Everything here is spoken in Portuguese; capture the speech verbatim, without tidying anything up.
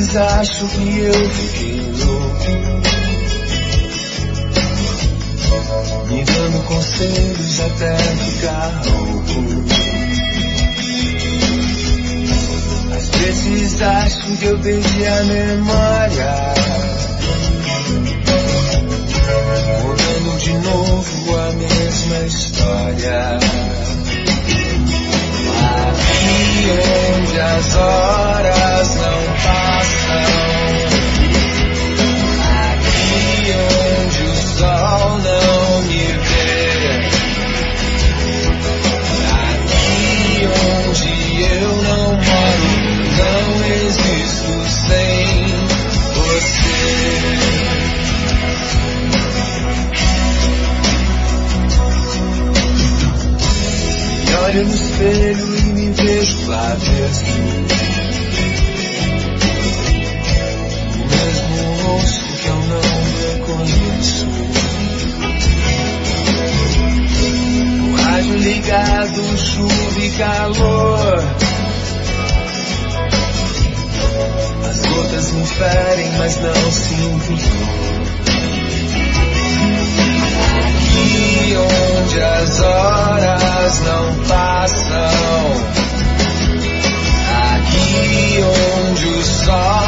vezes acho que eu fiquei louco, me dando conselhos até ficar rouco. Às vezes acho que eu perdi a memória, contando de novo a mesma história. Aqui onde as horas não passam, aqui onde o sol não me vê, aqui onde eu não moro, não existo sem você. Me olho no espelho e me vejo lá dentro, o mesmo rosto que eu não reconheço. O rádio ligado, chuva e calor, as gotas me ferem, mas não sinto dor. Aqui onde as horas não passam, aqui onde o sol